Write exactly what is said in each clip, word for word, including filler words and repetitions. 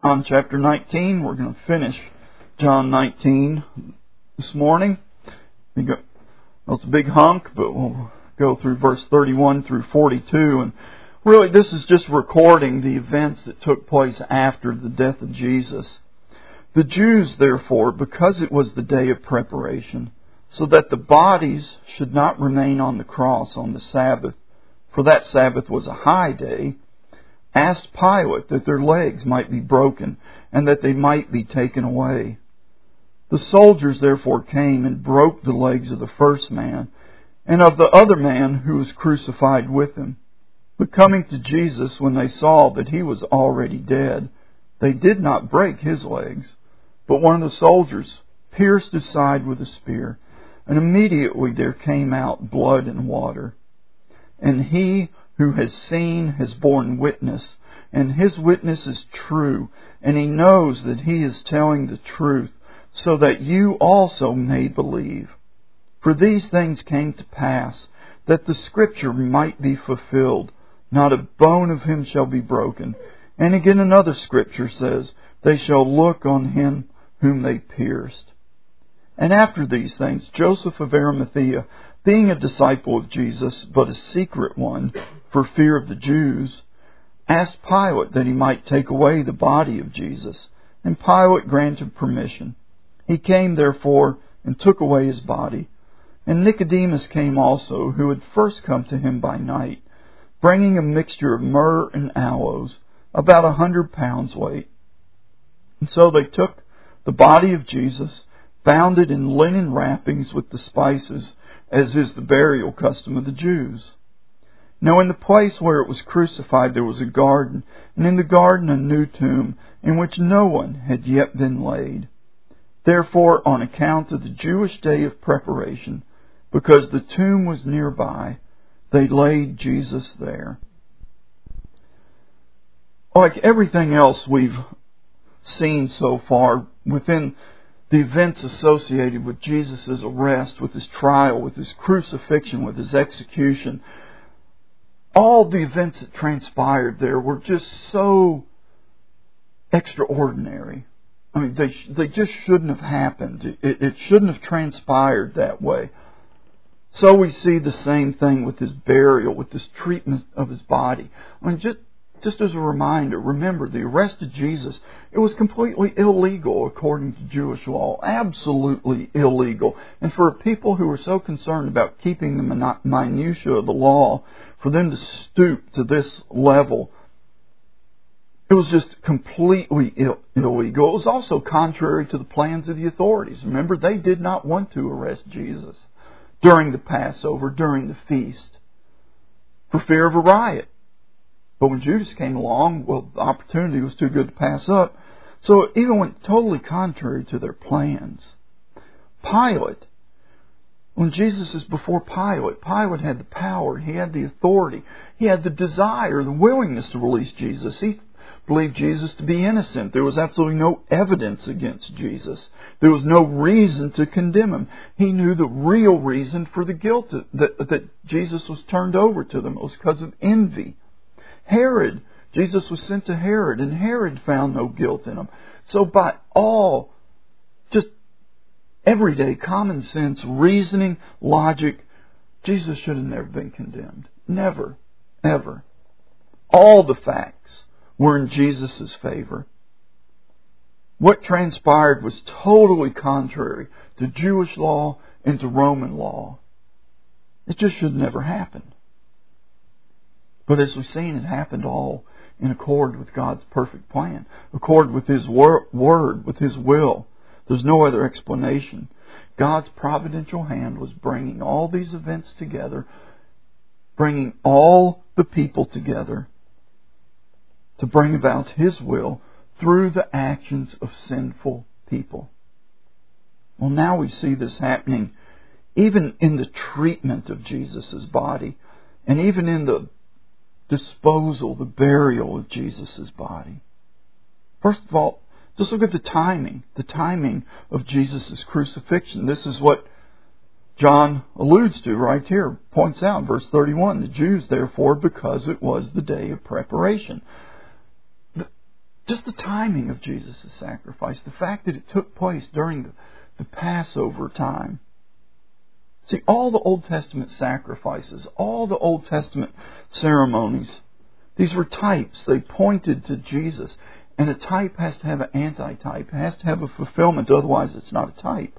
on chapter nineteen. We're going to finish John nineteen this morning. We go, well, it's a big hunk, but we'll go through verse thirty-one through forty-two. And really, this is just recording the events that took place after the death of Jesus. The Jews, therefore, because it was the day of preparation, so that the bodies should not remain on the cross on the Sabbath, for that Sabbath was a high day, asked Pilate that their legs might be broken and that they might be taken away. The soldiers therefore came and broke the legs of the first man and of the other man who was crucified with him. But coming to Jesus, when they saw that he was already dead, they did not break his legs. But one of the soldiers pierced his side with a spear, and immediately there came out blood and water. And he who has seen has borne witness, and his witness is true, and he knows that he is telling the truth, so that you also may believe. For these things came to pass, that the Scripture might be fulfilled, not a bone of him shall be broken. And again another Scripture says, they shall look on him whom they pierced. And after these things, Joseph of Arimathea, being a disciple of Jesus, but a secret one, for fear of the Jews, asked Pilate that he might take away the body of Jesus. And Pilate granted permission. He came, therefore, and took away his body. And Nicodemus came also, who had first come to him by night, bringing a mixture of myrrh and aloes, about a hundred pounds weight. And so they took the body of Jesus, bound it in linen wrappings with the spices, as is the burial custom of the Jews. Now in the place where it was crucified there was a garden, and in the garden a new tomb, in which no one had yet been laid. Therefore, on account of the Jewish day of preparation, because the tomb was nearby, they laid Jesus there. Like everything else we've seen so far within the events associated with Jesus' arrest, with his trial, with his crucifixion, with his execution, all the events that transpired there were just so extraordinary. I mean, they they just shouldn't have happened. It, it shouldn't have transpired that way. So we see the same thing with his burial, with his treatment of his body. I mean, just just as a reminder, remember, the arrest of Jesus, it was completely illegal according to Jewish law. Absolutely illegal. And for people who were so concerned about keeping the minutiae of the law, for them to stoop to this level, it was just completely Ill- illegal. It was also contrary to the plans of the authorities. Remember, they did not want to arrest Jesus during the Passover, during the feast, for fear of a riot. But when Judas came along, well, the opportunity was too good to pass up. So it even went totally contrary to their plans. Pilate, when Jesus is before Pilate, Pilate had the power, he had the authority, he had the desire, the willingness to release Jesus. He believed Jesus to be innocent. There was absolutely no evidence against Jesus. There was no reason to condemn him. He knew the real reason for the guilt that, that Jesus was turned over to them. It was because of envy. Herod, Jesus was sent to Herod, and Herod found no guilt in him. So by all, just everyday common sense, reasoning, logic, Jesus should have never been condemned. Never, ever. All the facts were in Jesus' favor. What transpired was totally contrary to Jewish law and to Roman law. It just should never happen. But as we've seen, it happened all in accord with God's perfect plan, accord with His wor- word, with His will. There's no other explanation. God's providential hand was bringing all these events together, bringing all the people together to bring about His will through the actions of sinful people. Well, now we see this happening even in the treatment of Jesus' body, and even in the disposal, the burial of Jesus' body. First of all, just look at the timing, the timing of Jesus' crucifixion. This is what John alludes to right here, points out, verse thirty-one, the Jews, therefore, because it was the day of preparation. Just the timing of Jesus' sacrifice, the fact that it took place during the, the Passover time. See, all the Old Testament sacrifices, all the Old Testament ceremonies, these were types. They pointed to Jesus. And a type has to have an antitype. It has to have a fulfillment, otherwise it's not a type.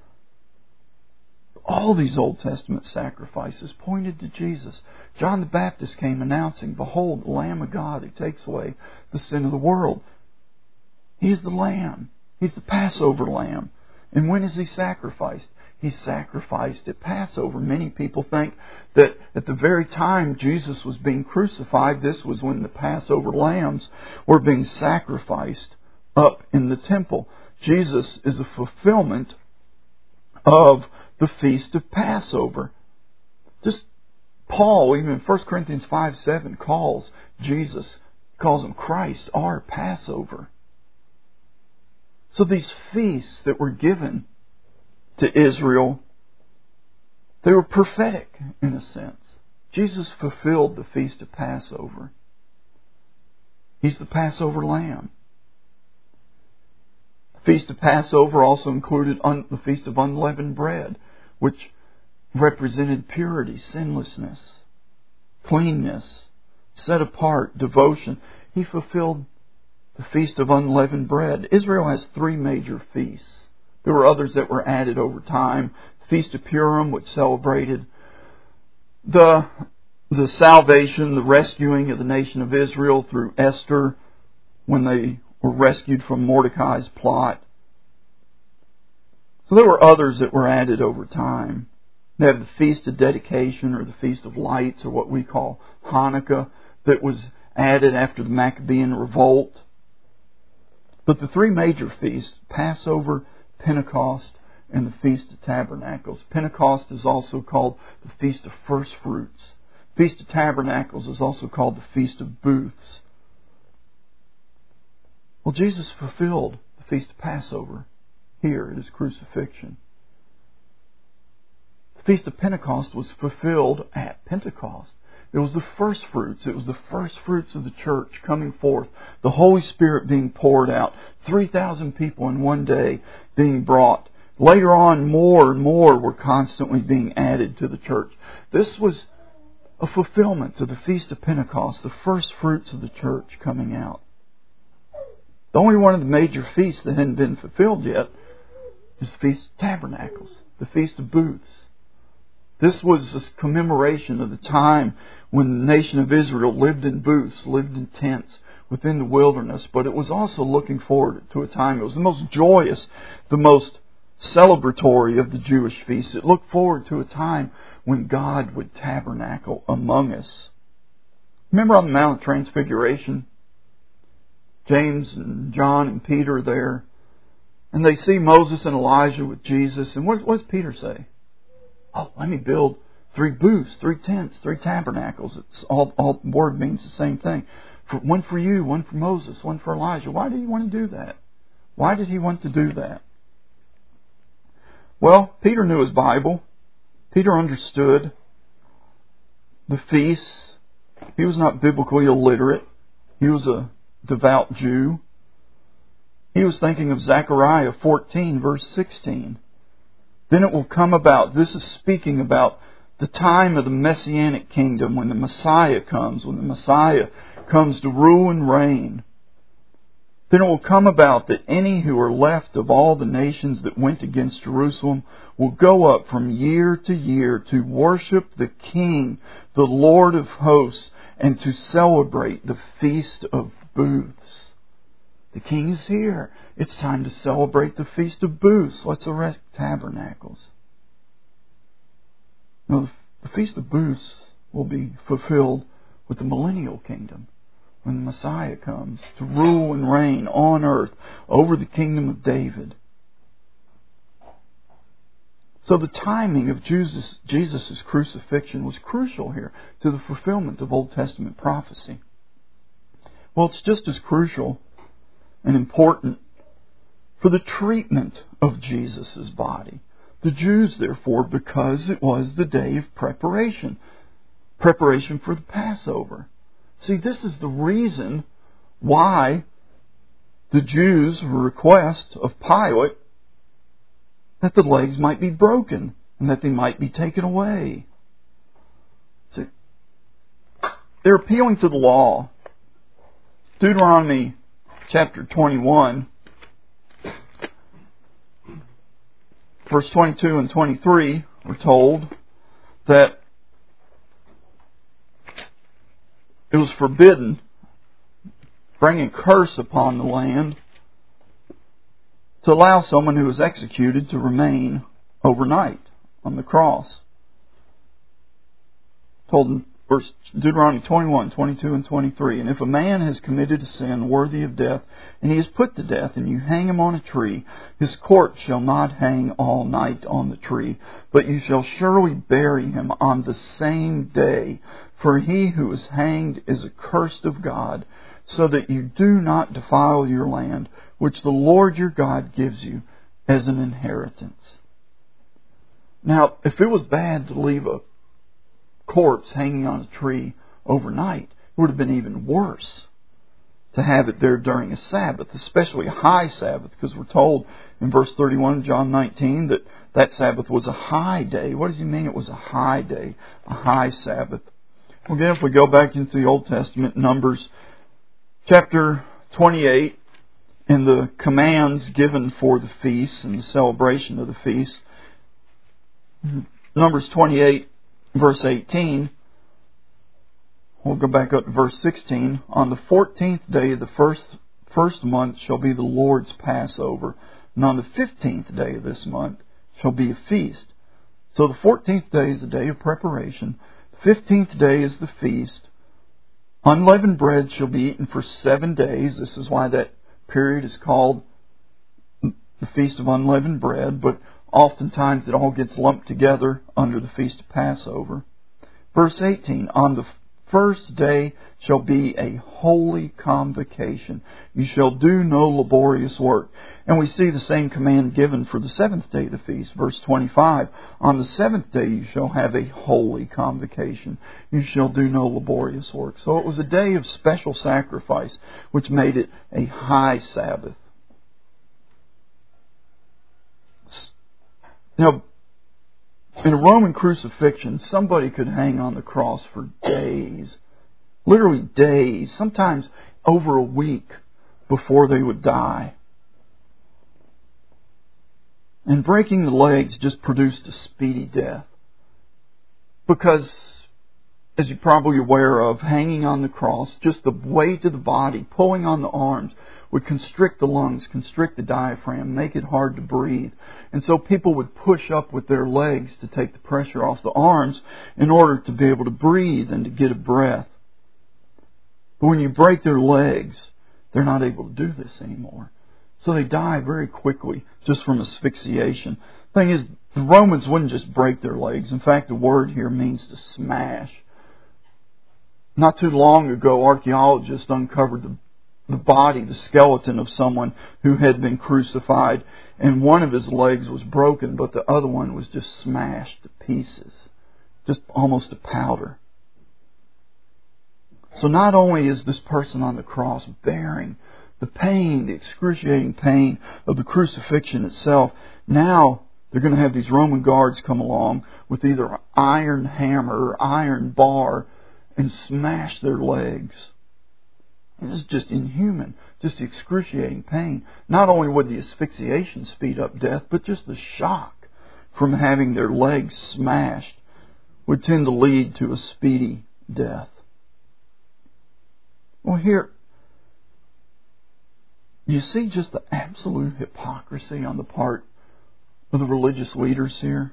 All these Old Testament sacrifices pointed to Jesus. John the Baptist came announcing, "Behold, the Lamb of God who takes away the sin of the world." He is the Lamb. He's the Passover Lamb. And when is He sacrificed? He's sacrificed at Passover. Many people think that at the very time Jesus was being crucified, this was when the Passover lambs were being sacrificed up in the temple. Jesus is a fulfillment of the Feast of Passover. Just Paul, even in First Corinthians five seven, calls Jesus, calls Him Christ, our Passover. So these feasts that were given to Israel, they were prophetic in a sense. Jesus fulfilled the Feast of Passover. He's the Passover Lamb. The Feast of Passover also included un- the Feast of Unleavened Bread, which represented purity, sinlessness, cleanness, set apart, devotion. He fulfilled the Feast of Unleavened Bread. Israel has three major feasts. There were others that were added over time. The Feast of Purim, which celebrated the, the salvation, the rescuing of the nation of Israel through Esther when they were rescued from Mordecai's plot. So there were others that were added over time. They have the Feast of Dedication, or the Feast of Lights, or what we call Hanukkah, that was added after the Maccabean revolt. But the three major feasts, Passover, Pentecost, and the Feast of Tabernacles. Pentecost is also called the Feast of First Fruits. Feast of Tabernacles is also called the Feast of Booths. Well, Jesus fulfilled the Feast of Passover here at His crucifixion. The Feast of Pentecost was fulfilled at Pentecost. It was the first fruits. It was the first fruits of the church coming forth. The Holy Spirit being poured out. three thousand people in one day being brought. Later on, more and more were constantly being added to the church. This was a fulfillment of the Feast of Pentecost, the first fruits of the church coming out. The only one of the major feasts that hadn't been fulfilled yet is the Feast of Tabernacles, the Feast of Booths. This was a commemoration of the time when the nation of Israel lived in booths, lived in tents within the wilderness, but it was also looking forward to a time. It was the most joyous, the most celebratory of the Jewish feasts. It looked forward to a time when God would tabernacle among us. Remember on the Mount of Transfiguration? James and John and Peter are there, and they see Moses and Elijah with Jesus. And what, what does Peter say? Oh, let me build three booths, three tents, three tabernacles. It's all, all the word means the same thing. For, one for you, one for Moses, one for Elijah. Why did he want to do that? Why did he want to do that? Well, Peter knew his Bible. Peter understood the feasts. He was not biblically illiterate. He was a devout Jew. He was thinking of Zechariah fourteen, verse sixteen. Then it will come about, this is speaking about the time of the Messianic kingdom, when the Messiah comes, when the Messiah comes to rule and reign. Then it will come about that any who are left of all the nations that went against Jerusalem will go up from year to year to worship the King, the Lord of hosts, and to celebrate the Feast of Booths. The King is here. It's time to celebrate the Feast of Booths. Let's erect tabernacles. Now, the Feast of Booths will be fulfilled with the millennial kingdom, when the Messiah comes to rule and reign on earth over the kingdom of David. So the timing of Jesus' Jesus' crucifixion was crucial here to the fulfillment of Old Testament prophecy. Well, it's just as crucial and important for the treatment of Jesus' body. The Jews, therefore, because it was the day of preparation, preparation for the Passover. See, this is the reason why the Jews' request of Pilate that the legs might be broken and that they might be taken away. See, they're appealing to the law. Deuteronomy chapter twenty-one, verse twenty-two and twenty-three, we're told that it was forbidden, bringing curse upon the land, to allow someone who was executed to remain overnight on the cross. Told in verse Deuteronomy twenty-one, twenty-two and twenty-three, and if a man has committed a sin worthy of death, and he is put to death, and you hang him on a tree, his corpse shall not hang all night on the tree, but you shall surely bury him on the same day. For he who is hanged is accursed of God, so that you do not defile your land, which the Lord your God gives you as an inheritance. Now, if it was bad to leave a corpse hanging on a tree overnight, it would have been even worse to have it there during a Sabbath, especially a high Sabbath, because we're told in verse thirty-one of John nineteen that that Sabbath was a high day. What does he mean it was a high day, a high Sabbath? Well, again, if we go back into the Old Testament, Numbers chapter twenty-eight, and the commands given for the feast and the celebration of the feast. Numbers twenty-eight, verse eighteen. We'll go back up to verse sixteen. On the fourteenth day of the first, first month shall be the Lord's Passover, and on the fifteenth day of this month shall be a feast. So the fourteenth day is the day of preparation. The fifteenth day is the feast. Unleavened bread shall be eaten for seven days. This is why that period is called the Feast of Unleavened Bread, but oftentimes it all gets lumped together under the Feast of Passover. Verse eighteen, on the first day shall be a holy convocation. You shall do no laborious work. And we see the same command given for the seventh day of the feast. Verse twenty-five, on the seventh day you shall have a holy convocation. You shall do no laborious work. So it was a day of special sacrifice, which made it a high Sabbath. Now, in a Roman crucifixion, somebody could hang on the cross for days. Literally days. Sometimes over a week before they would die. And breaking the legs just produced a speedy death. Because, as you're probably aware of, hanging on the cross, just the weight of the body, pulling on the arms, would constrict the lungs, constrict the diaphragm, make it hard to breathe. And so people would push up with their legs to take the pressure off the arms in order to be able to breathe and to get a breath. But when you break their legs, they're not able to do this anymore. So they die very quickly just from asphyxiation. The thing is, the Romans wouldn't just break their legs. In fact, the word here means to smash. Not too long ago, archaeologists uncovered the the body, the skeleton of someone who had been crucified, and one of his legs was broken, but the other one was just smashed to pieces, just almost to powder. So not only is this person on the cross bearing the pain, the excruciating pain of the crucifixion itself, now they're going to have these Roman guards come along with either an iron hammer or iron bar and smash their legs. This is just inhuman, just excruciating pain. Not only would the asphyxiation speed up death, but just the shock from having their legs smashed would tend to lead to a speedy death. Well, here, you see just the absolute hypocrisy on the part of the religious leaders here.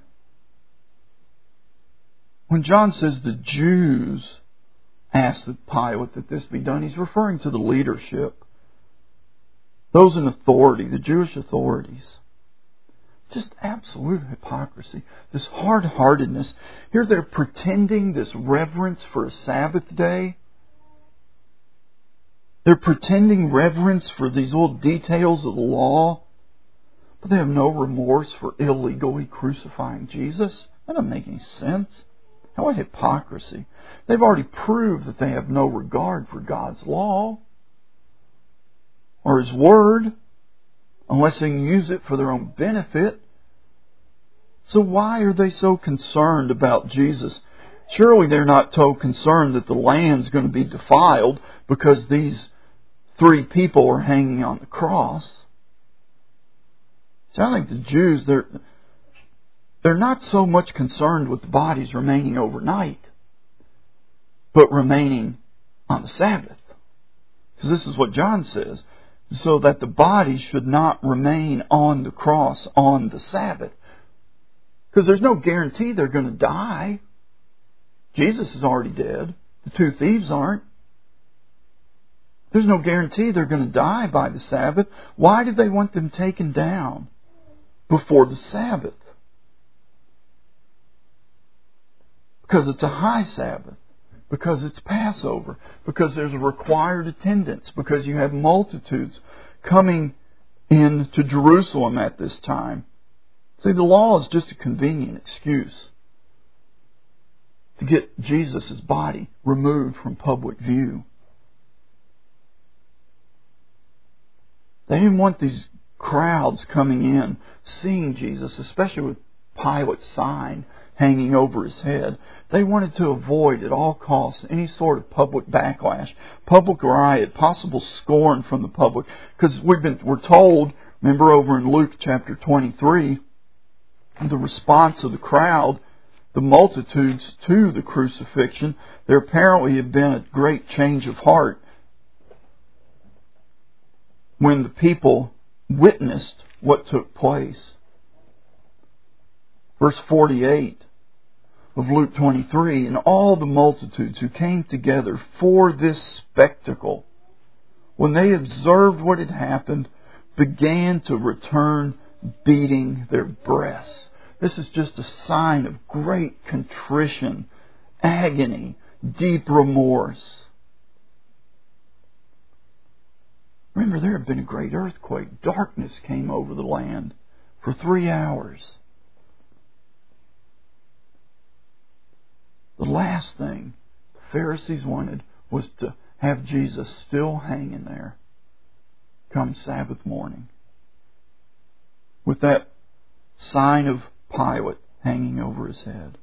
When John says the Jews asked Pilate that this be done, he's referring to the leadership. Those in authority, the Jewish authorities. Just absolute hypocrisy. This hard-heartedness. Here they're pretending this reverence for a Sabbath day. They're pretending reverence for these little details of the law. But they have no remorse for illegally crucifying Jesus. That doesn't make any sense. What hypocrisy. They've already proved that they have no regard for God's law. or His Word, unless they can use it for their own benefit. So why are they so concerned about Jesus? Surely they're not so concerned that the land's going to be defiled because these three people are hanging on the cross. So I think the Jews, they're, they're not so much concerned with the bodies remaining overnight, but remaining on the Sabbath. Because this is what John says, so that the bodies should not remain on the cross on the Sabbath. Because there's no guarantee they're going to die. Jesus is already dead. The two thieves aren't. There's no guarantee they're going to die by the Sabbath. Why did they want them taken down before the Sabbath? Because it's a high Sabbath. Because it's Passover. Because there's a required attendance. Because you have multitudes coming into Jerusalem at this time. See, the law is just a convenient excuse to get Jesus' body removed from public view. They didn't want these crowds coming in, seeing Jesus, especially with Pilate's sign hanging over His head. They wanted to avoid at all costs any sort of public backlash, public riot, possible scorn from the public. Because we've been, we're told, remember over in Luke chapter twenty-three, the response of the crowd, the multitudes to the crucifixion, there apparently had been a great change of heart when the people witnessed what took place. Verse forty-eight of Luke twenty-three, and all the multitudes who came together for this spectacle, when they observed what had happened, began to return beating their breasts. This is just a sign of great contrition, agony, deep remorse. Remember, there had been a great earthquake. Darkness came over the land for three hours. The last thing the Pharisees wanted was to have Jesus still hanging there come Sabbath morning, with that sign of Pilate hanging over His head.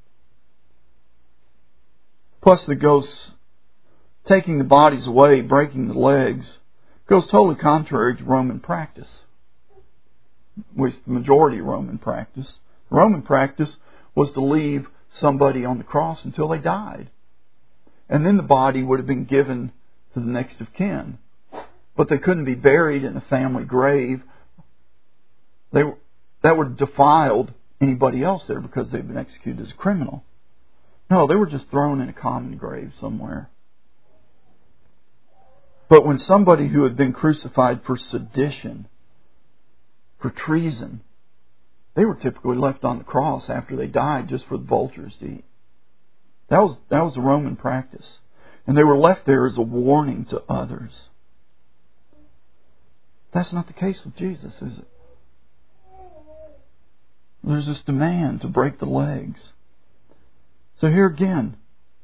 Plus the ghosts taking the bodies away, breaking the legs, goes totally contrary to Roman practice. At least the majority of Roman practice. Roman practice was to leave somebody on the cross until they died. And then the body would have been given to the next of kin. But they couldn't be buried in a family grave. They that would have defiled anybody else there because they'd been executed as a criminal. No, they were just thrown in a common grave somewhere. But when somebody who had been crucified for sedition, for treason, they were typically left on the cross after they died just for the vultures to eat. That was, that was the Roman practice. And they were left there as a warning to others. That's not the case with Jesus, is it? There's this demand to break the legs. So here again,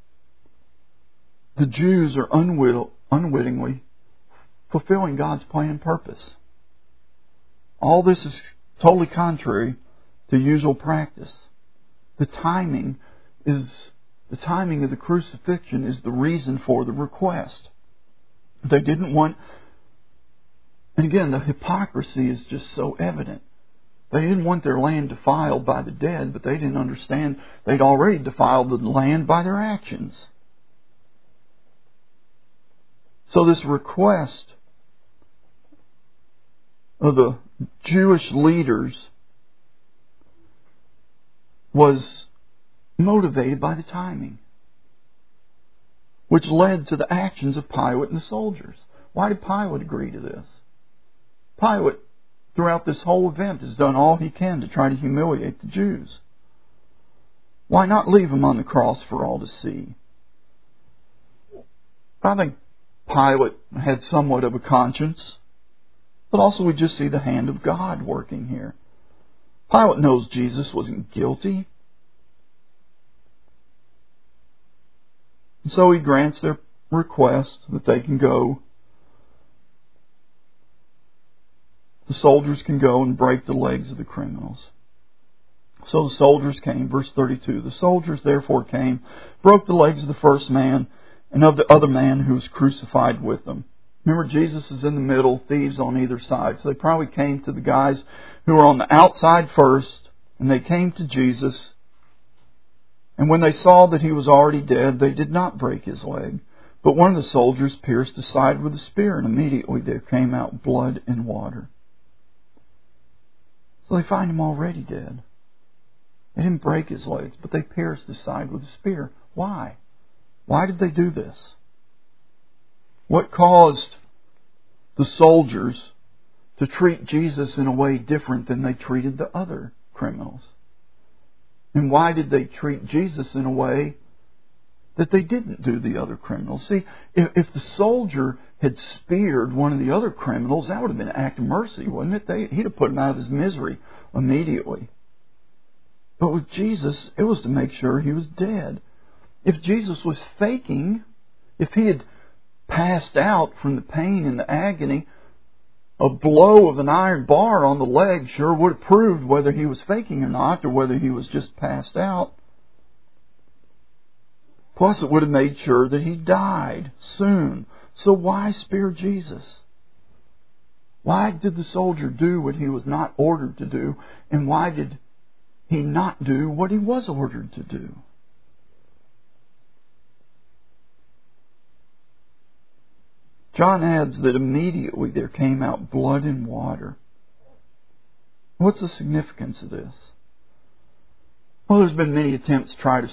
the Jews are unwitting, unwittingly fulfilling God's plan and purpose. All this is totally contrary to usual practice. The timing is the timing of the crucifixion is the reason for the request. They didn't want, and again, the hypocrisy is just so evident. They didn't want their land defiled by the dead, but they didn't understand they'd already defiled the land by their actions. So this request of the Jewish leaders was motivated by the timing, which led to the actions of Pilate and the soldiers. Why did Pilate agree to this? Pilate, throughout this whole event, has done all he can to try to humiliate the Jews. Why not leave him on the cross for all to see? I think Pilate had somewhat of a conscience, but also we just see the hand of God working here. Pilate knows Jesus wasn't guilty. And so he grants their request that they can go the soldiers can go and break the legs of the criminals. So the soldiers came, verse thirty-two. The soldiers therefore came, broke the legs of the first man and of the other man who was crucified with them. Remember, Jesus is in the middle, thieves on either side. So they probably came to the guys who were on the outside first, and they came to Jesus. And when they saw that he was already dead, they did not break his leg. But one of the soldiers pierced his side with a spear, and immediately there came out blood and water. So they find him already dead. They didn't break his legs, but they pierced his side with a spear. Why? Why did they do this? What caused the soldiers to treat Jesus in a way different than they treated the other criminals? And why did they treat Jesus in a way that they didn't do the other criminals? See, if, if the soldier had speared one of the other criminals, that would have been an act of mercy, wouldn't it? They, he'd have put him out of his misery immediately. But with Jesus, it was to make sure he was dead. If Jesus was faking, if he had passed out from the pain and the agony, a blow of an iron bar on the leg sure would have proved whether he was faking or not, or whether he was just passed out. Plus, it would have made sure that he died soon. So why spear Jesus? Why did the soldier do what he was not ordered to do? And why did he not do what he was ordered to do? John adds that immediately there came out blood and water. What's the significance of this? Well, there's been many attempts to try to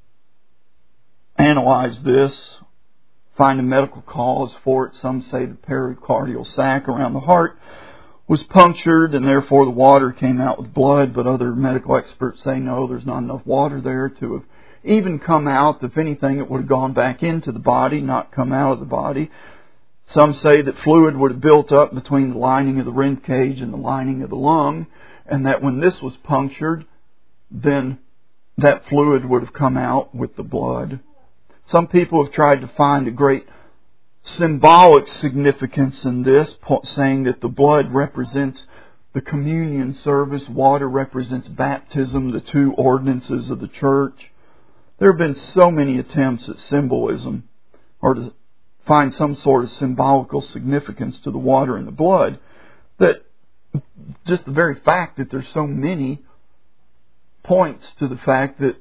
analyze this, find a medical cause for it. Some say the pericardial sac around the heart was punctured and therefore the water came out with blood, but other medical experts say no, there's not enough water there to have even come out. If anything, it would have gone back into the body, not come out of the body. Some say that fluid would have built up between the lining of the rib cage and the lining of the lung, and that when this was punctured, then that fluid would have come out with the blood. Some people have tried to find a great symbolic significance in this, saying that the blood represents the communion service, water represents baptism, the two ordinances of the church. There have been so many attempts at symbolism, or to find some sort of symbolical significance to the water and the blood, that just the very fact that there's so many points to the fact that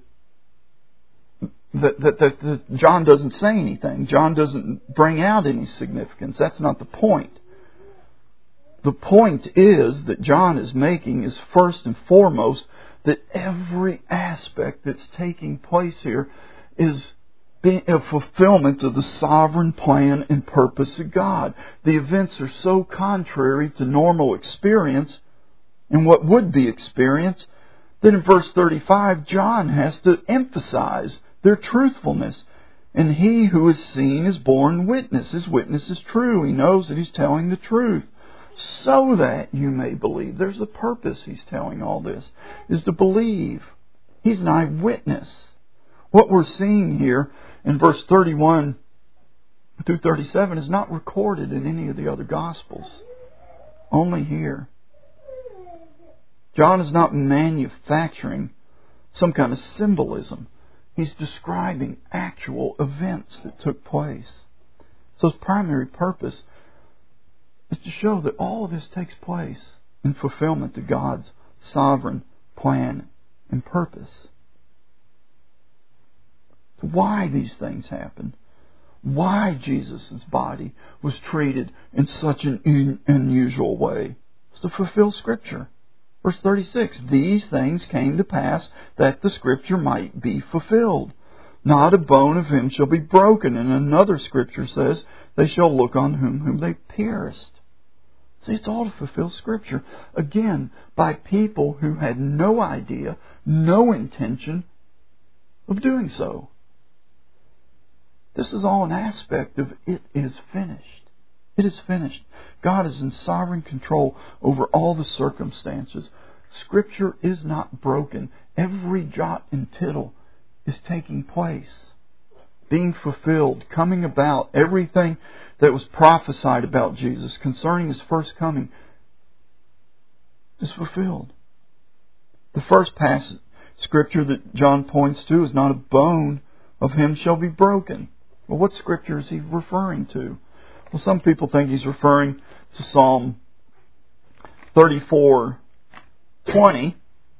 that, that, that, that John doesn't say anything. John doesn't bring out any significance. That's not the point. The point is that John is making is first and foremost that every aspect that's taking place here is being a fulfillment of the sovereign plan and purpose of God. The events are so contrary to normal experience and what would be experience that in verse thirty-five, John has to emphasize their truthfulness. And he who is seen is borne witness. His witness is true. He knows that he's telling the truth. So that you may believe. There's a purpose he's telling all this, is to believe. He's an eyewitness. What we're seeing here in verse thirty-one through thirty-seven is not recorded in any of the other Gospels. Only here. John is not manufacturing some kind of symbolism. He's describing actual events that took place. So his primary purpose is to show that all of this takes place in fulfillment to God's sovereign plan and purpose. Why these things happened, why Jesus' body was treated in such an un- unusual way, was to fulfill Scripture. Verse thirty-six, these things came to pass that the Scripture might be fulfilled. Not a bone of him shall be broken. And another Scripture says, they shall look on whom, whom they pierced. See, it's all to fulfill Scripture. Again, by people who had no idea, no intention of doing so. This is all an aspect of it is finished. It is finished. God is in sovereign control over all the circumstances. Scripture is not broken. Every jot and tittle is taking place, being fulfilled, coming about. Everything that was prophesied about Jesus concerning His first coming is fulfilled. The first passage Scripture that John points to is not a bone of him shall be broken. Well, what Scripture is he referring to? Well, some people think he's referring to Psalm thirty-four twenty.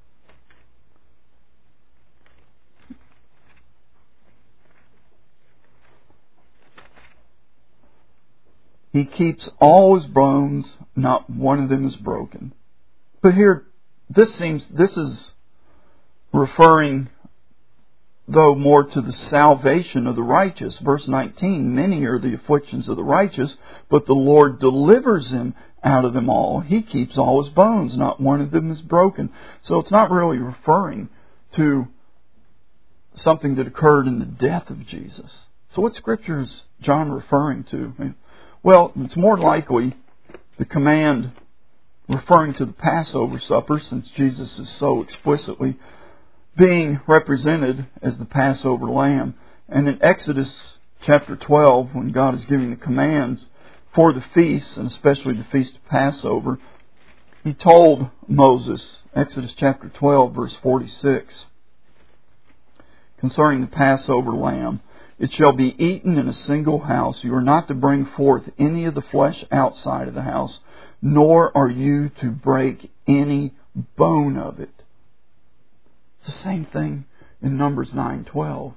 He keeps all his bones, not one of them is broken. But here, this seems, this is referring, though, more to the salvation of the righteous. Verse nineteen, many are the afflictions of the righteous, but the Lord delivers him out of them all. He keeps all his bones, not one of them is broken. So it's not really referring to something that occurred in the death of Jesus. So what Scripture is John referring to? Well, it's more likely the command referring to the Passover supper, since Jesus is so explicitly being represented as the Passover lamb. And in Exodus chapter twelve, when God is giving the commands for the feasts, and especially the Feast of Passover, He told Moses, Exodus chapter twelve, verse forty-six, concerning the Passover lamb, it shall be eaten in a single house. You are not to bring forth any of the flesh outside of the house, nor are you to break any bone of it. It's the same thing in Numbers nine twelve.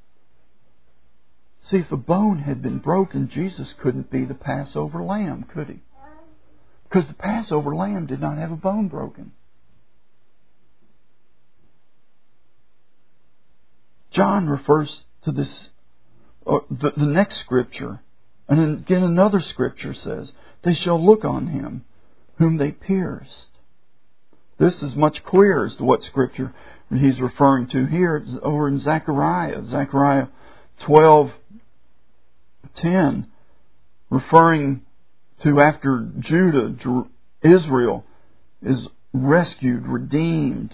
See, if the bone had been broken, Jesus couldn't be the Passover lamb, could He? Because the Passover lamb did not have a bone broken. John refers to this, uh, the, the next Scripture. And then again another Scripture says, they shall look on Him whom they pierced. This is much clearer as to what Scripture he's referring to here. It's over in Zechariah. Zechariah twelve ten, referring to after Judah, Israel is rescued, redeemed,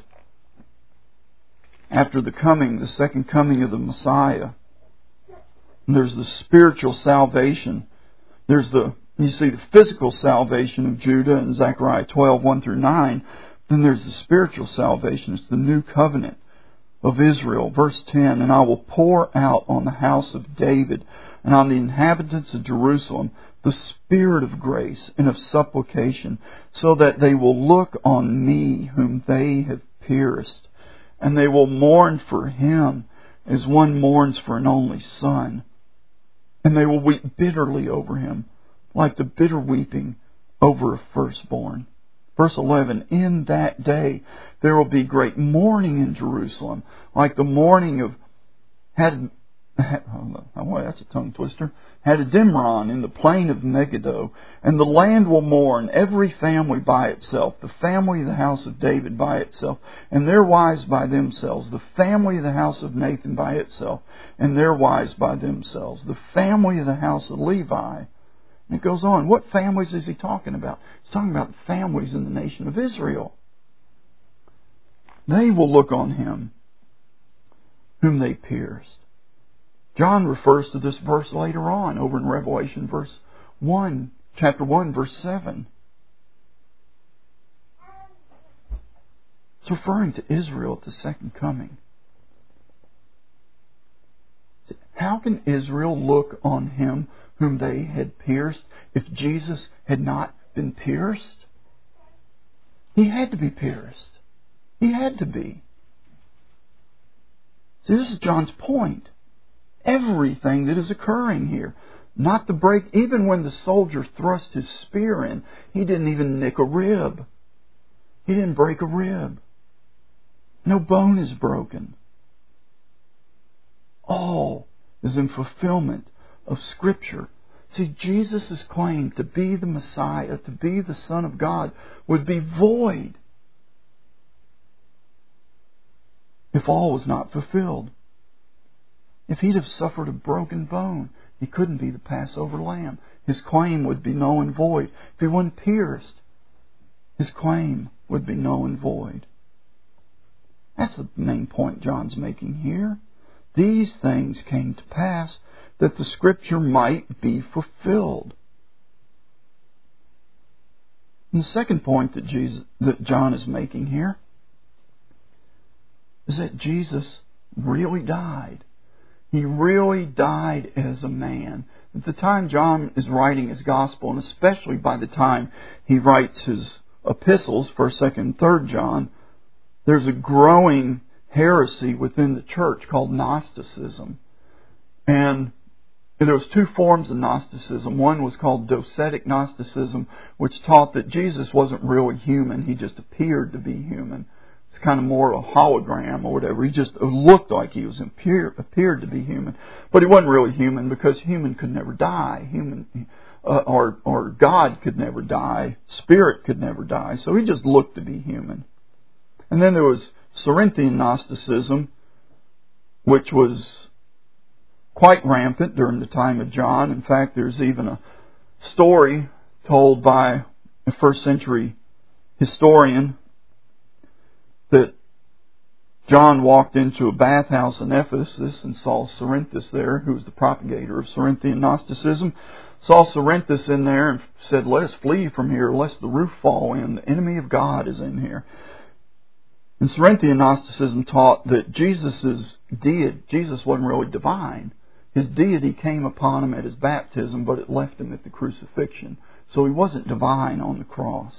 after the coming, the second coming of the Messiah. And there's the spiritual salvation. There's the, you see the physical salvation of Judah in Zechariah twelve one through nine. Then there's the spiritual salvation. It's the new covenant of Israel. Verse ten, and I will pour out on the house of David and on the inhabitants of Jerusalem the spirit of grace and of supplication, so that they will look on me whom they have pierced, and they will mourn for him as one mourns for an only son. And they will weep bitterly over him, like the bitter weeping over a firstborn. Verse eleven, in that day there will be great mourning in Jerusalem, like the mourning of Had, oh, that's a tongue twister. Hadadimron in the plain of Megiddo. And the land will mourn, every family by itself, the family of the house of David by itself, and their wives by themselves, the family of the house of Nathan by itself, and their wives by themselves, the family of the house of Levi. And it goes on. What families is he talking about? He's talking about the families in the nation of Israel. They will look on him whom they pierced. John refers to this verse later on, over in Revelation verse one, chapter one, verse seven. It's referring to Israel at the second coming. How can Israel look on him whom they had pierced if Jesus had not been pierced? He had to be pierced. He had to be. See, this is John's point. Everything that is occurring here. Not to break, even when the soldier thrust his spear in, he didn't even nick a rib. He didn't break a rib. No bone is broken. All is in fulfillment of Scripture. See, Jesus' claim to be the Messiah, to be the Son of God, would be void if all was not fulfilled. If he'd have suffered a broken bone, he couldn't be the Passover lamb. His claim would be null and void. If he wasn't pierced, his claim would be null and void. That's the main point John's making here. These things came to pass that the Scripture might be fulfilled. And the second point that Jesus, that John is making here is that Jesus really died. He really died as a man. At the time John is writing his gospel, and especially by the time he writes his epistles, first, second, and third John, there's a growing heresy within the church called Gnosticism. And there was two forms of Gnosticism. One was called docetic Gnosticism, which taught that Jesus wasn't really human. He just appeared to be human. It's kind of more a hologram or whatever. He just looked like he was appear, appeared to be human, but he wasn't really human because human could never die. Human uh, or or God could never die. Spirit could never die. So he just looked to be human. And then there was Cerinthian Gnosticism, which was quite rampant during the time of John. In fact, there's even a story told by a first century historian that John walked into a bathhouse in Ephesus and saw Cerinthus there, who was the propagator of Cerinthian Gnosticism. Saw Cerinthus in there and said, "Let us flee from here, lest the roof fall in. The enemy of God is in here." And Cerinthian Gnosticism taught that Jesus' deity, Jesus wasn't really divine. His deity came upon him at his baptism, but it left him at the crucifixion. So he wasn't divine on the cross.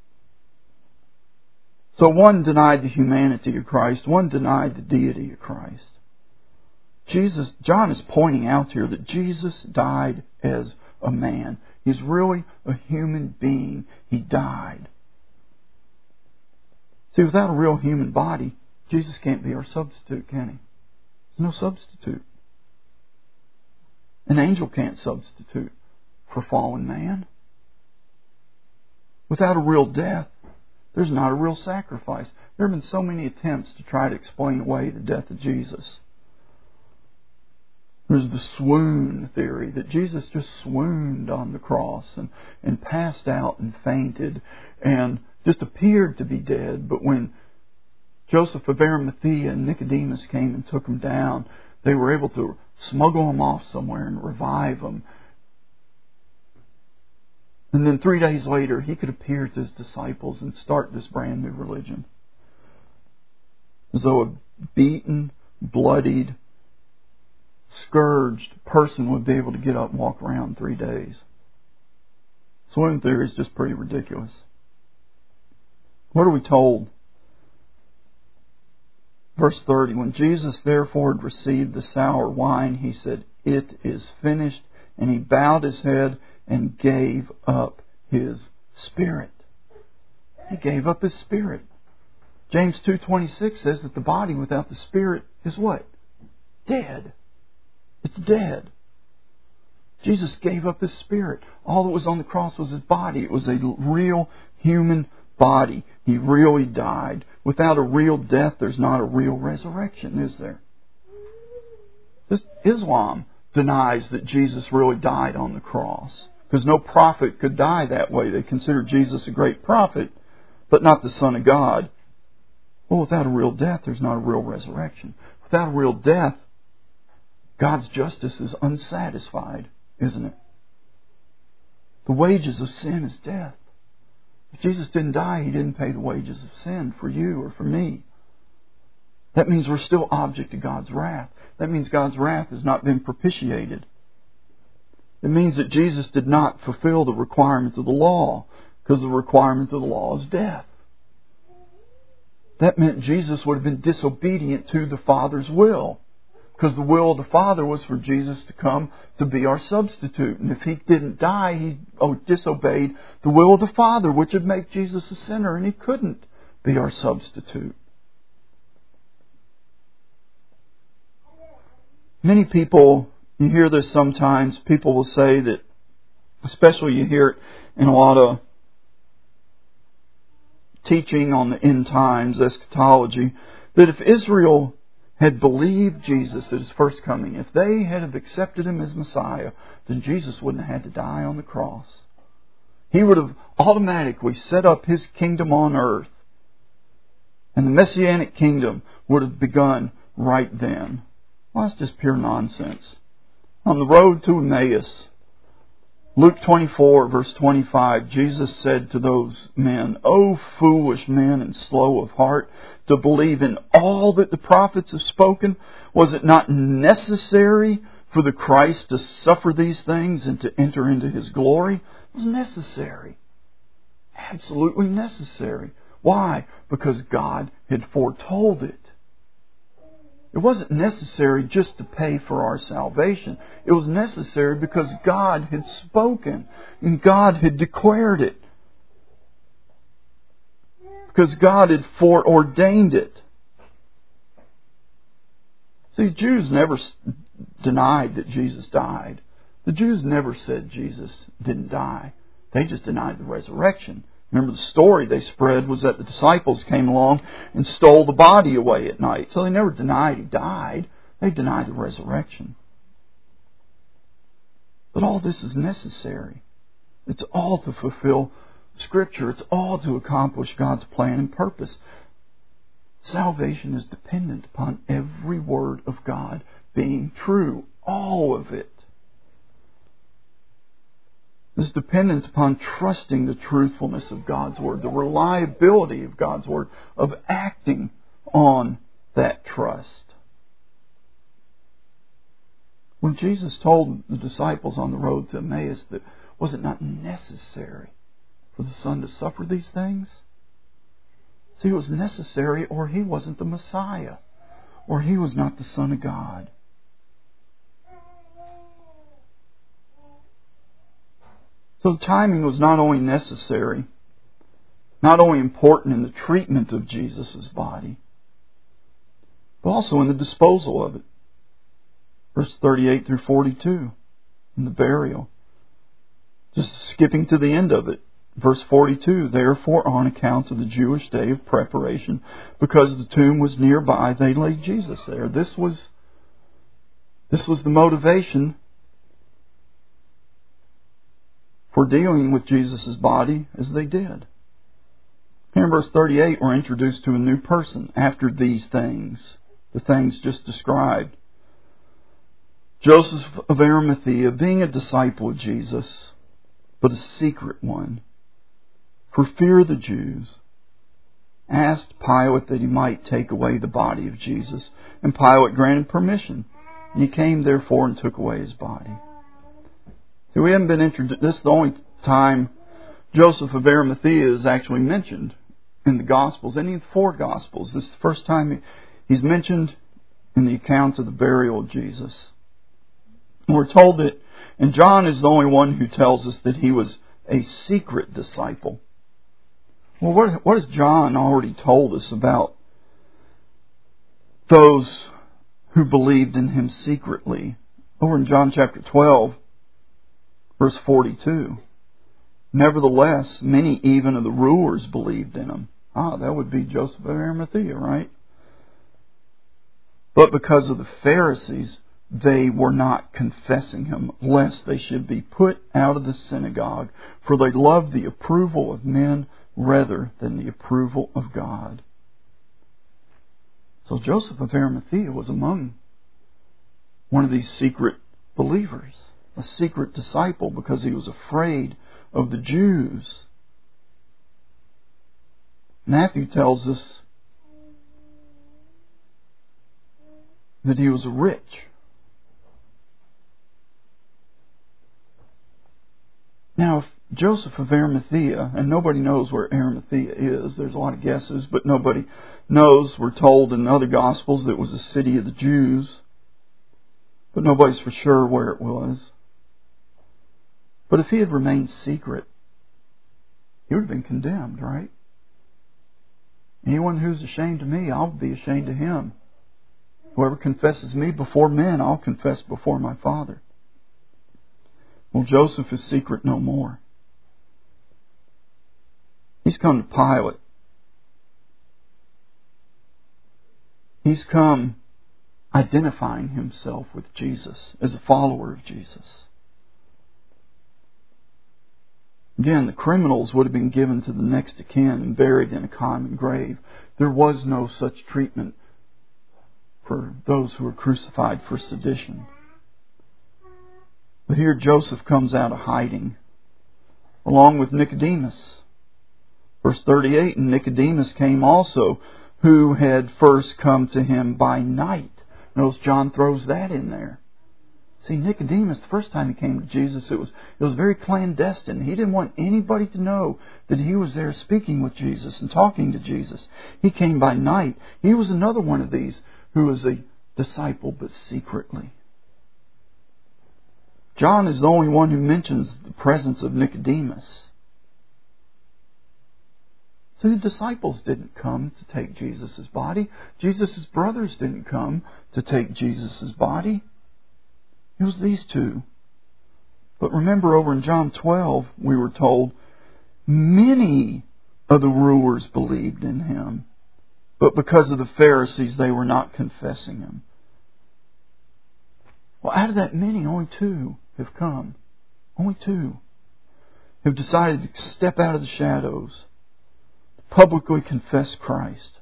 So one denied the humanity of Christ, one denied the deity of Christ. Jesus, John is pointing out here that Jesus died as a man. He's really a human being. He died. See, without a real human body, Jesus can't be our substitute, can he? There's no substitute. An angel can't substitute for fallen man. Without a real death, there's not a real sacrifice. There have been so many attempts to try to explain away the death of Jesus. There's the swoon theory, that Jesus just swooned on the cross and, and passed out and fainted and just appeared to be dead. But when Joseph of Arimathea and Nicodemus came and took him down, they were able to smuggle him off somewhere and revive him. And then three days later, he could appear to his disciples and start this brand new religion. As though a beaten, bloodied, scourged person would be able to get up and walk around in three days. Swoon theory is just pretty ridiculous. What are we told? Verse thirty, when Jesus therefore had received the sour wine, he said, "It is finished." And he bowed his head and gave up his spirit. He gave up his spirit. James two twenty-six says that the body without the spirit is what? Dead. It's dead. Jesus gave up his spirit. All that was on the cross was his body. It was a real human body. He really died. Without a real death, there's not a real resurrection, is there? This Islam denies that Jesus really died on the cross, because no prophet could die that way. They consider Jesus a great prophet, but not the Son of God. Well, without a real death, there's not a real resurrection. Without a real death, God's justice is unsatisfied, isn't it? The wages of sin is death. If Jesus didn't die, He didn't pay the wages of sin for you or for me. That means we're still object to God's wrath. That means God's wrath has not been propitiated. It means that Jesus did not fulfill the requirements of the law, because the requirement of the law is death. That meant Jesus would have been disobedient to the Father's will, because the will of the Father was for Jesus to come to be our substitute. And if He didn't die, He disobeyed the will of the Father, which would make Jesus a sinner, and He couldn't be our substitute. Many people, you hear this sometimes, people will say that, especially you hear it in a lot of teaching on the end times, eschatology, that if Israel had believed Jesus at His first coming, if they had have accepted Him as Messiah, then Jesus wouldn't have had to die on the cross. He would have automatically set up His kingdom on earth, and the Messianic kingdom would have begun right then. Well, that's just pure nonsense. On the road to Emmaus, Luke twenty-four, verse twenty-five, Jesus said to those men, "O foolish men and slow of heart, to believe in all that the prophets have spoken, was it not necessary for the Christ to suffer these things and to enter into His glory?" It was necessary. Absolutely necessary. Why? Because God had foretold it. It wasn't necessary just to pay for our salvation. It was necessary because God had spoken and God had declared it. Because God had foreordained it. See, Jews never denied that Jesus died. The Jews never said Jesus didn't die. They just denied the resurrection. Remember, the story they spread was that the disciples came along and stole the body away at night. So they never denied He died. They denied the resurrection. But all this is necessary. It's all to fulfill Scripture. It's all to accomplish God's plan and purpose. Salvation is dependent upon every word of God being true. All of it. This dependence upon trusting the truthfulness of God's Word, the reliability of God's Word, of acting on that trust. When Jesus told the disciples on the road to Emmaus that was it not necessary for the Son to suffer these things? See, it was necessary or He wasn't the Messiah, or He was not the Son of God. So the timing was not only necessary, not only important in the treatment of Jesus' body, but also in the disposal of it. Verse thirty-eight through forty-two, in the burial. Just skipping to the end of it. Verse forty-two, "Therefore, on account of the Jewish day of preparation, because the tomb was nearby, they laid Jesus there." This was, this was the motivation for dealing with Jesus' body as they did. Here in verse thirty-eight, we're introduced to a new person after these things, the things just described. Joseph of Arimathea, being a disciple of Jesus, but a secret one, for fear of the Jews, asked Pilate that he might take away the body of Jesus. And Pilate granted permission. And he came therefore and took away His body. See, we haven't been introduced. This is the only time Joseph of Arimathea is actually mentioned in the Gospels, any of the four Gospels. This is the first time he's mentioned in the accounts of the burial of Jesus. And we're told that, and John is the only one who tells us that he was a secret disciple. Well, what, what has John already told us about those who believed in Him secretly? Over in John chapter twelve, verse forty-two. "Nevertheless, many even of the rulers believed in Him." Ah, that would be Joseph of Arimathea, right? "But because of the Pharisees, they were not confessing Him, lest they should be put out of the synagogue, for they loved the approval of men rather than the approval of God." So Joseph of Arimathea was among one of these secret believers, a secret disciple, because he was afraid of the Jews. Matthew tells us that he was rich. Now, if Joseph of Arimathea, and nobody knows where Arimathea is, there's a lot of guesses, but nobody knows. We're told in other Gospels that it was a city of the Jews, but nobody's for sure where it was. But if he had remained secret, he would have been condemned, right? "Anyone who's ashamed of me, I'll be ashamed of him. Whoever confesses me before men, I'll confess before my Father." Well, Joseph is secret no more. He's come to Pilate. He's come identifying himself with Jesus as a follower of Jesus. Again, the criminals would have been given to the next of kin and buried in a common grave. There was no such treatment for those who were crucified for sedition. But here Joseph comes out of hiding, along with Nicodemus. Verse thirty-eight, and Nicodemus came also, who had first come to him by night. Notice John throws that in there. See, Nicodemus, the first time he came to Jesus, it was it was very clandestine. He didn't want anybody to know that he was there speaking with Jesus and talking to Jesus. He came by night. He was another one of these who was a disciple, but secretly. John is the only one who mentions the presence of Nicodemus. So the disciples didn't come to take Jesus' body. Jesus' brothers didn't come to take Jesus' body. It was these two. But remember, over in John twelve, we were told, many of the rulers believed in Him, but because of the Pharisees, they were not confessing Him. Well, out of that many, only two have come. Only two have decided to step out of the shadows, publicly confess Christ.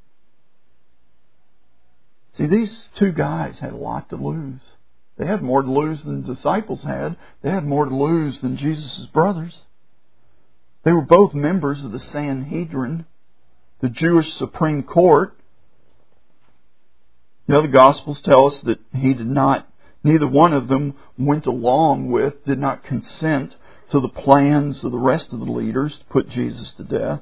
See, these two guys had a lot to lose. They had more to lose than the disciples had. They had more to lose than Jesus' brothers. They were both members of the Sanhedrin, the Jewish Supreme Court. You know, the Gospels tell us that he did not, neither one of them went along with, did not consent to the plans of the rest of the leaders to put Jesus to death.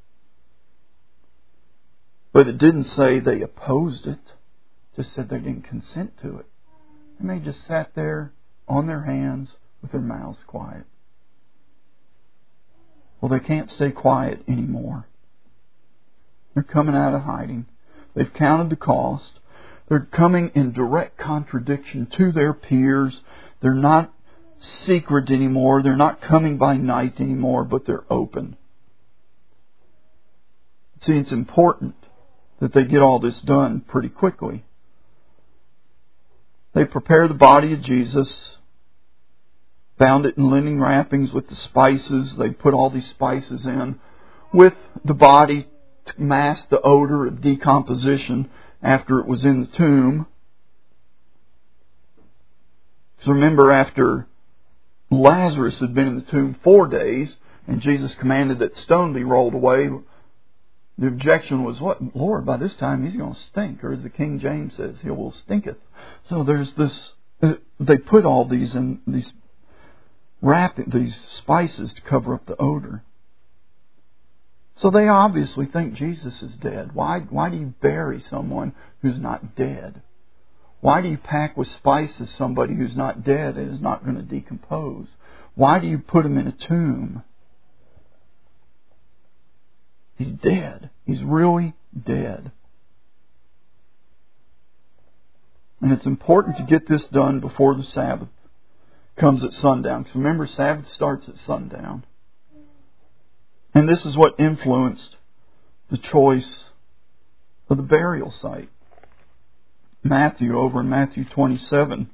But it didn't say they opposed it. It just said they didn't consent to it. And they just sat there on their hands with their mouths quiet. Well, they can't stay quiet anymore. They're coming out of hiding. They've counted the cost. They're coming in direct contradiction to their peers. They're not secret anymore. They're not coming by night anymore, but they're open. See, it's important that they get all this done pretty quickly. They prepare the body of Jesus, bound it in linen wrappings with the spices. They put all these spices in with the body to mask the odor of decomposition after it was in the tomb. So remember, after Lazarus had been in the tomb four days and Jesus commanded that stone be rolled away, the objection was, what? Lord, by this time he's going to stink. Or as the King James says, he will stinketh. So there's this, uh, they put all these in these wrap these spices to cover up the odor. So they obviously think Jesus is dead. Why, why do you bury someone who's not dead? Why do you pack with spices somebody who's not dead and is not going to decompose? Why do you put him in a tomb? He's dead. He's really dead. And it's important to get this done before the Sabbath comes at sundown. Because remember, Sabbath starts at sundown. And this is what influenced the choice of the burial site. Matthew, over in Matthew twenty-seven,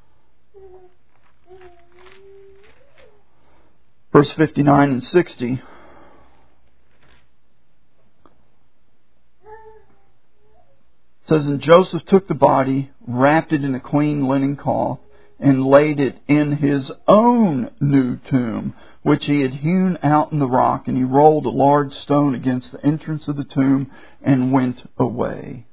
verse fifty-nine and sixty. It says, and Joseph took the body, wrapped it in a clean linen cloth, and laid it in his own new tomb, which he had hewn out in the rock, and he rolled a large stone against the entrance of the tomb, and went away.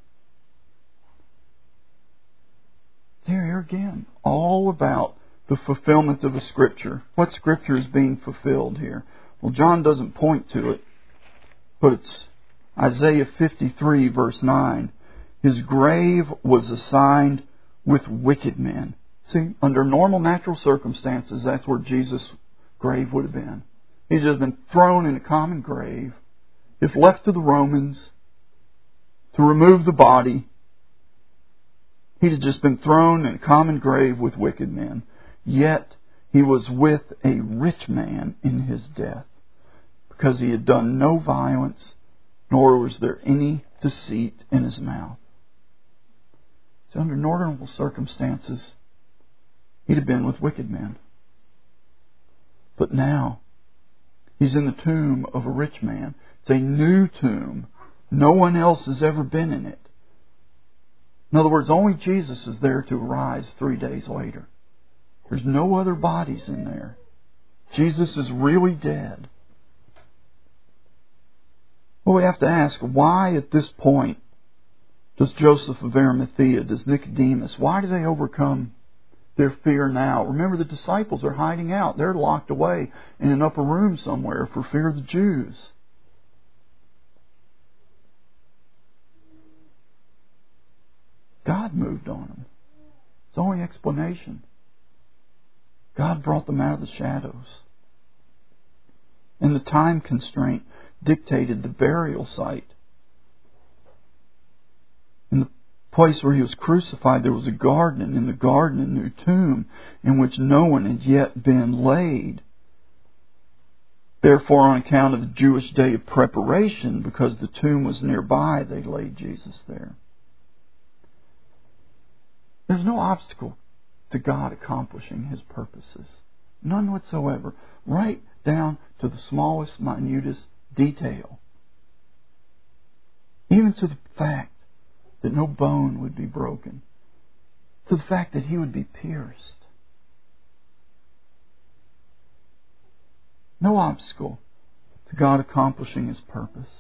There, here again, all about the fulfillment of a Scripture. What Scripture is being fulfilled here? Well, John doesn't point to it, but it's Isaiah fifty-three, verse nine. His grave was assigned with wicked men. See, under normal natural circumstances, that's where Jesus' grave would have been. He'd just been thrown in a common grave. If left to the Romans to remove the body, he'd have just been thrown in a common grave with wicked men. Yet, he was with a rich man in his death, because he had done no violence, nor was there any deceit in his mouth. So under normal circumstances, he'd have been with wicked men. But now, he's in the tomb of a rich man. It's a new tomb. No one else has ever been in it. In other words, only Jesus is there to arise three days later. There's no other bodies in there. Jesus is really dead. Well, we have to ask, why at this point does Joseph of Arimathea, does Nicodemus, why do they overcome their fear now? Remember, the disciples are hiding out. They're locked away in an upper room somewhere for fear of the Jews. God moved on them. It's the only explanation. God brought them out of the shadows. And the time constraint dictated the burial site. In the place where He was crucified, there was a garden, and in the garden a new tomb in which no one had yet been laid. Therefore, on account of the Jewish day of preparation, because the tomb was nearby, they laid Jesus there. There's no obstacle to God accomplishing His purposes. None whatsoever. Right down to the smallest, minutest detail. Even to the fact that no bone would be broken. To the fact that He would be pierced. No obstacle to God accomplishing His purpose.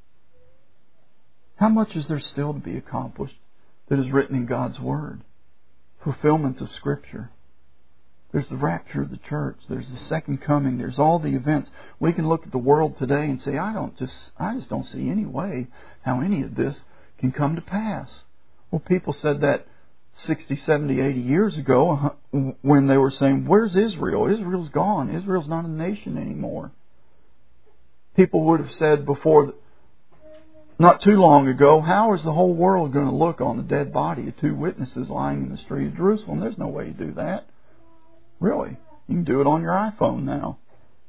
How much is there still to be accomplished that is written in God's Word? Fulfillment of Scripture. There's the rapture of the church. There's the second coming. There's all the events. We can look at the world today and say, I don't just, I just don't see any way how any of this can come to pass. Well, people said that sixty, seventy, eighty years ago when they were saying, where's Israel? Israel's gone. Israel's not a nation anymore. People would have said before, not too long ago, how is the whole world going to look on the dead body of two witnesses lying in the street of Jerusalem? There's no way to do that. Really. You can do it on your iPhone now.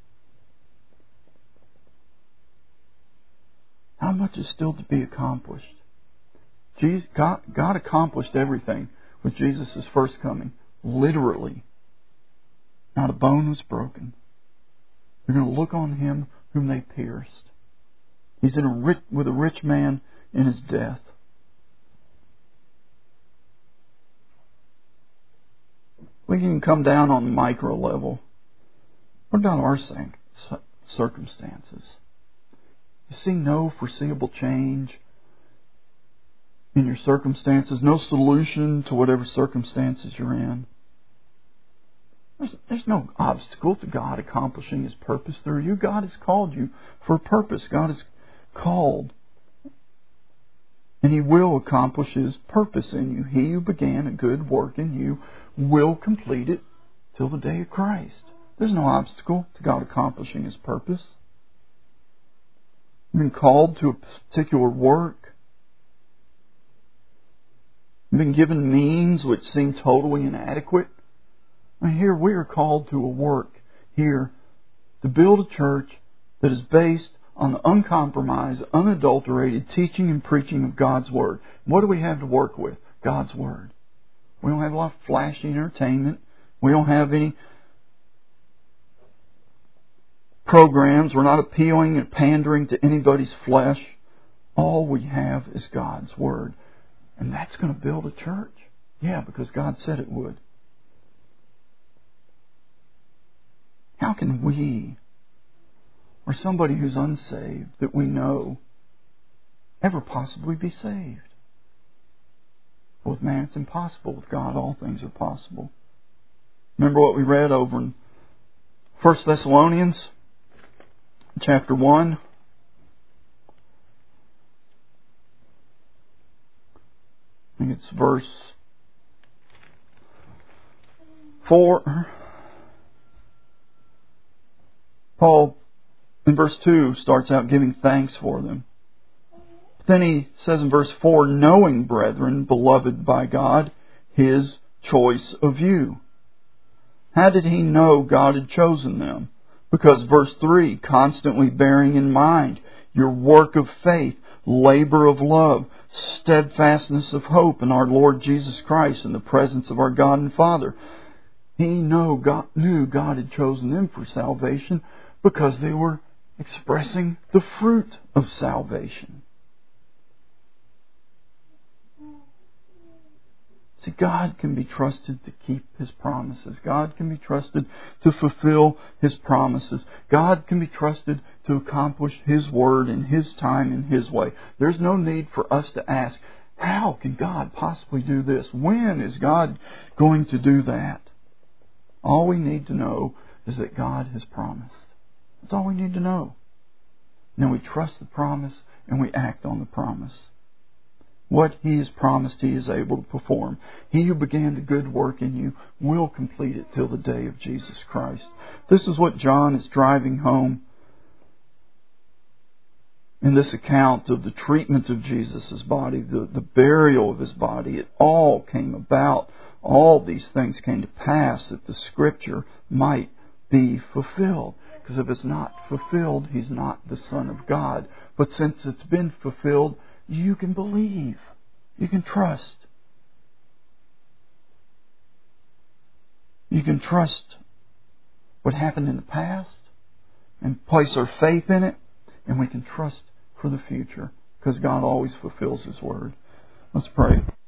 How much is still to be accomplished? Jesus, God, God accomplished everything with Jesus' first coming. Literally. Not a bone was broken. They're going to look on Him whom they pierced. He's in a rich, with a rich man in his death. We can come down on the micro level. What about our circumstances? You see no foreseeable change in your circumstances, no solution to whatever circumstances you're in. There's, there's no obstacle to God accomplishing His purpose through you. God has called you for a purpose. God has called. And He will accomplish His purpose in you. He who began a good work in you will complete it till the day of Christ. There's no obstacle to God accomplishing His purpose. You've been called to a particular work. You've been given means which seem totally inadequate. And here we are called to a work here to build a church that is based on the uncompromised, unadulterated teaching and preaching of God's Word. What do we have to work with? God's Word. We don't have a lot of flashy entertainment. We don't have any programs. We're not appealing and pandering to anybody's flesh. All we have is God's Word. And that's going to build a church. Yeah, because God said it would. How can we, or somebody who's unsaved that we know, ever possibly be saved? With man it's impossible. With God all things are possible. Remember what we read over in First Thessalonians chapter one? I think it's verse four. Paul, in verse two, starts out giving thanks for them. But then he says in verse four, knowing, brethren, beloved by God, His choice of you. How did he know God had chosen them? Because verse three, constantly bearing in mind your work of faith, labor of love, steadfastness of hope in our Lord Jesus Christ in the presence of our God and Father. He know God, knew God had chosen them for salvation because they were expressing the fruit of salvation. See, God can be trusted to keep His promises. God can be trusted to fulfill His promises. God can be trusted to accomplish His word in His time, in His way. There's no need for us to ask, how can God possibly do this? When is God going to do that? All we need to know is that God has promised. That's all we need to know. Now we trust the promise and we act on the promise. What He has promised, He is able to perform. He who began the good work in you will complete it till the day of Jesus Christ. This is what John is driving home in this account of the treatment of Jesus' body, the, the burial of His body. It all came about. All these things came to pass that the Scripture might be fulfilled. Because if it's not fulfilled, He's not the Son of God. But since it's been fulfilled, you can believe. You can trust. You can trust what happened in the past and place our faith in it. And we can trust for the future because God always fulfills His word. Let's pray.